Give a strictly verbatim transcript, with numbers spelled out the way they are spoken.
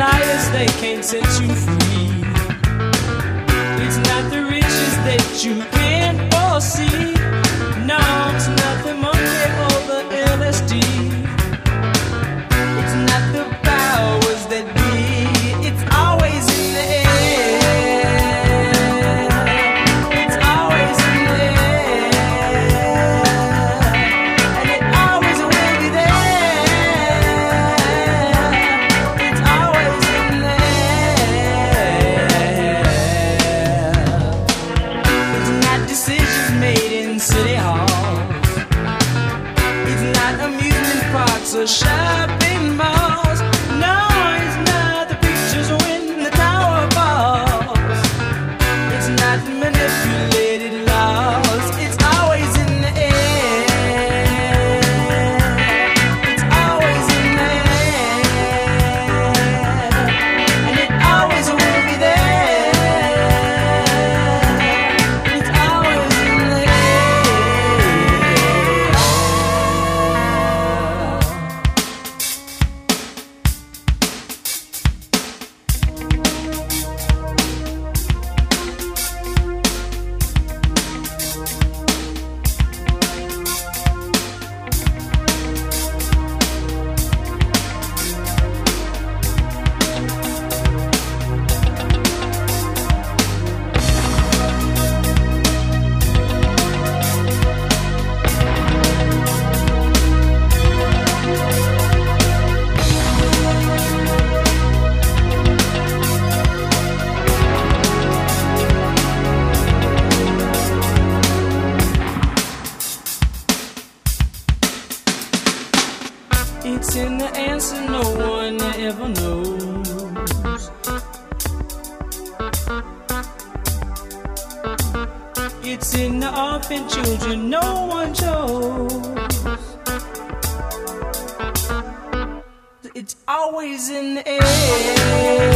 liars, they can't set you free. It's not the riches that you can't foresee. No, it's not the money or the L S D. It's not the powers that be. It's always in the air. It's always in the air. And it always will be there. It's always in the air. It's not decisions made in City Hall. It's not amusement parks or shopping malls. No, it's not the pictures when the tower falls. It's not manipulated laws. It's always in the air. It's always in the air. And it always will be there. It's always in the air. It's in the answer no one ever knows. It's in the orphan children no one chose. It's always in the air.